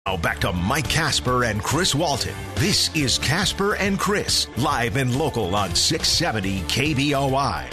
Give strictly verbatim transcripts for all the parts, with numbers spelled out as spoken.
Now back to Mike Casper and Chris Walton. This is Casper and Chris, live and local on six seventy K B O I.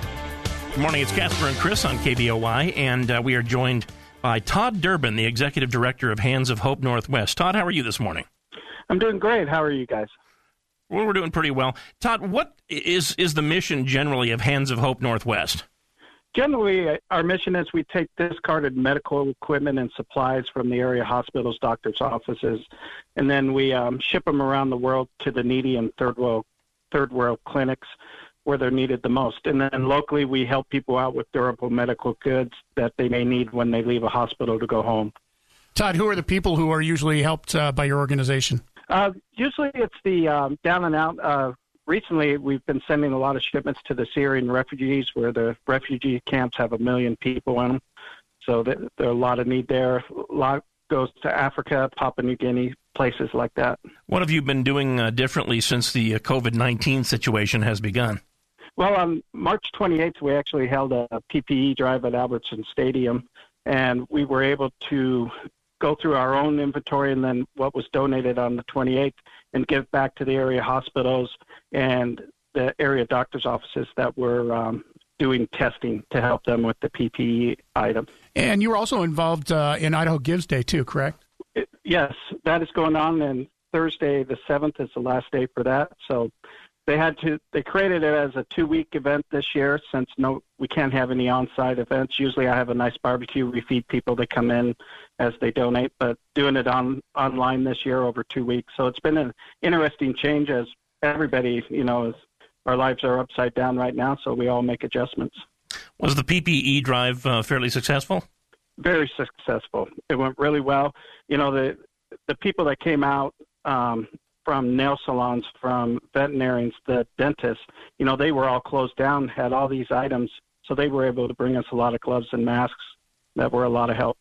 Good morning, it's Casper and Chris on K B O I, and uh, we are joined by Todd Durbin, the Executive Director of Hands of Hope Northwest. Todd, how are you this morning? I'm doing great. How are you guys? Well, we're doing pretty well. Todd, what is, is the mission generally of Hands of Hope Northwest? Generally, our mission is we take discarded medical equipment and supplies from the area hospitals, doctors' offices, and then we um, ship them around the world to the needy and third world, third world clinics where they're needed the most. And then locally, we help people out with durable medical goods that they may need when they leave a hospital to go home. Todd, who are the people who are usually helped uh, by your organization? Uh, usually it's the um, down and out. Uh, recently, we've been sending a lot of shipments to the Syrian refugees where the refugee camps have a million people in them. So there, there are a lot of need there. A lot goes to Africa, Papua New Guinea, places like that. What have you been doing uh, differently since the uh, COVID nineteen situation has begun? Well, on March twenty-eighth, we actually held a P P E drive at Albertson Stadium, and we were able to go through our own inventory and then what was donated on the twenty-eighth and give back to the area hospitals and the area doctors' offices that were um, doing testing to help them with the P P E item. And you were also involved uh, in Idaho Gives Day, too, correct? It, yes, that is going on, and Thursday the seventh is the last day for that. So they had to, they created it as a two-week event this year since no, we can't have any on-site events. Usually I have a nice barbecue. We feed people that come in as they donate, but doing it on online this year over two weeks. So it's been an interesting change as everybody, you know, is, our lives are upside down right now, so we all make adjustments. Was the P P E drive uh, fairly successful? Very successful. It went really well. You know, the the people that came out um, from nail salons, from veterinarians, the dentists, you know, they were all closed down, had all these items, so they were able to bring us a lot of gloves and masks that were a lot of help.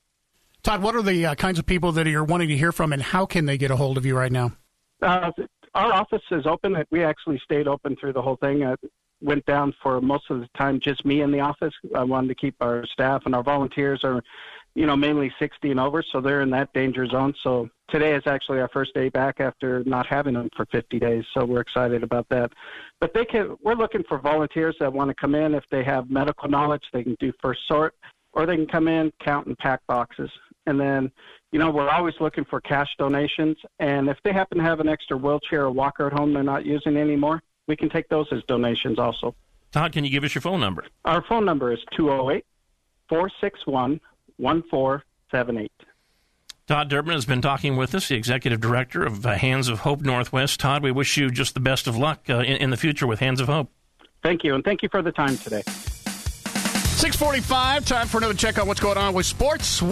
Todd, what are the uh, kinds of people that you're wanting to hear from, and how can they get a hold of you right now? Uh, our office is open. We actually stayed open through the whole thing. I went down for most of the time just me in the office. I wanted to keep our staff, and our volunteers are, you know, mainly sixty and over, so they're in that danger zone. So today is actually our first day back after not having them for fifty days, so we're excited about that. But they can. We're looking for volunteers that want to come in. If they have medical knowledge, they can do first sort, or they can come in, count, and pack boxes. And then, you know, we're always looking for cash donations. And if they happen to have an extra wheelchair or walker at home they're not using anymore, we can take those as donations also. Todd, can you give us your phone number? Our phone number is two oh eight, four six one, one four seven eight. Todd Durbin has been talking with us, the Executive Director of uh, Hands of Hope Northwest. Todd, we wish you just the best of luck uh, in, in the future with Hands of Hope. Thank you, and thank you for the time today. six forty-five, time for another check on what's going on with sports.